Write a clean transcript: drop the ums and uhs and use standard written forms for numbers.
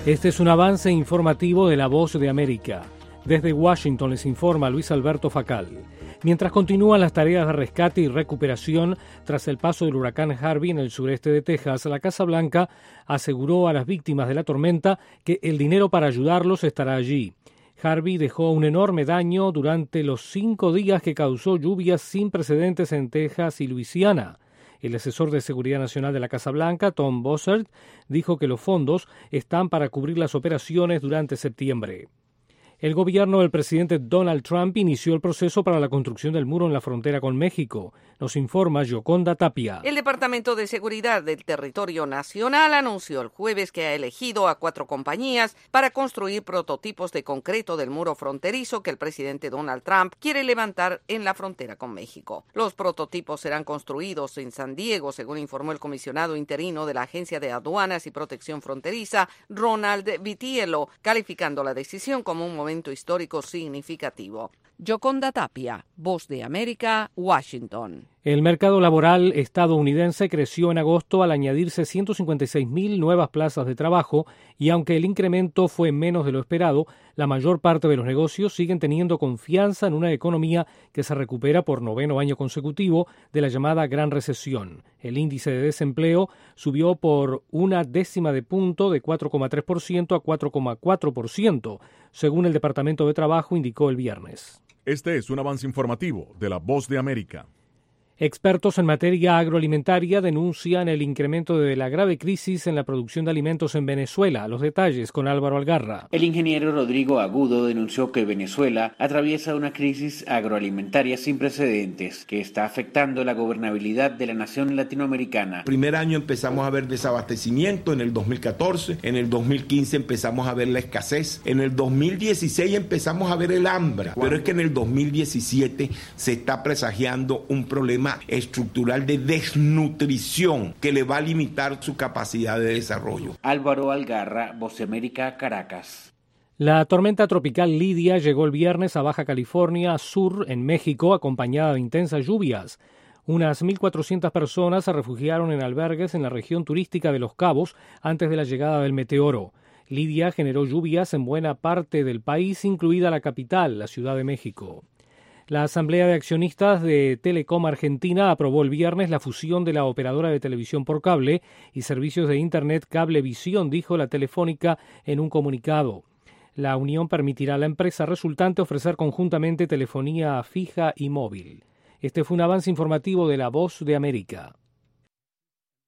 Este es un avance informativo de La Voz de América. Desde Washington les informa Luis Alberto Facal. Mientras continúan las tareas de rescate y recuperación tras el paso del huracán Harvey en el sureste de Texas, la Casa Blanca aseguró a las víctimas de la tormenta que el dinero para ayudarlos estará allí. Harvey dejó un enorme daño durante los 5 días que causó lluvias sin precedentes en Texas y Luisiana. El asesor de Seguridad Nacional de la Casa Blanca, Tom Bossert, dijo que los fondos están para cubrir las operaciones durante septiembre. El gobierno del presidente Donald Trump inició el proceso para la construcción del muro en la frontera con México. Nos informa Yoconda Tapia. El Departamento de Seguridad del Territorio Nacional anunció el jueves que ha elegido a 4 compañías para construir prototipos de concreto del muro fronterizo que el presidente Donald Trump quiere levantar en la frontera con México. Los prototipos serán construidos en San Diego, según informó el comisionado interino de la Agencia de Aduanas y Protección Fronteriza, Ronald Vitiello, calificando la decisión como un momento histórico significativo. Yoconda Tapia, Voz de América, Washington. El mercado laboral estadounidense creció en agosto al añadirse 156.000 nuevas plazas de trabajo y aunque el incremento fue menos de lo esperado, la mayor parte de los negocios siguen teniendo confianza en una economía que se recupera por 9º año consecutivo de la llamada Gran Recesión. El índice de desempleo subió por 0,1 punto de 4,3% a 4,4%, según el Departamento de Trabajo indicó el viernes. Este es un avance informativo de La Voz de América. Expertos en materia agroalimentaria denuncian el incremento de la grave crisis en la producción de alimentos en Venezuela. Los detalles con Álvaro Algarra. El ingeniero Rodrigo Agudo denunció que Venezuela atraviesa una crisis agroalimentaria sin precedentes que está afectando la gobernabilidad de la nación latinoamericana. Primer año empezamos a ver desabastecimiento, en el 2014, en el 2015 empezamos a ver la escasez, en el 2016 empezamos a ver el hambre, pero es que en el 2017 se está presagiando un problema estructural de desnutrición que le va a limitar su capacidad de desarrollo. Álvaro Algarra, Voz de América, Caracas. La tormenta tropical Lidia llegó el viernes a Baja California Sur, en México, acompañada de intensas lluvias. Unas 1.400 personas se refugiaron en albergues en la región turística de Los Cabos antes de la llegada del meteoro. Lidia generó lluvias en buena parte del país, incluida la capital, la Ciudad de México. La Asamblea de Accionistas de Telecom Argentina aprobó el viernes la fusión de la operadora de televisión por cable y servicios de Internet Cablevisión, dijo la Telefónica en un comunicado. La unión permitirá a la empresa resultante ofrecer conjuntamente telefonía fija y móvil. Este fue un avance informativo de La Voz de América.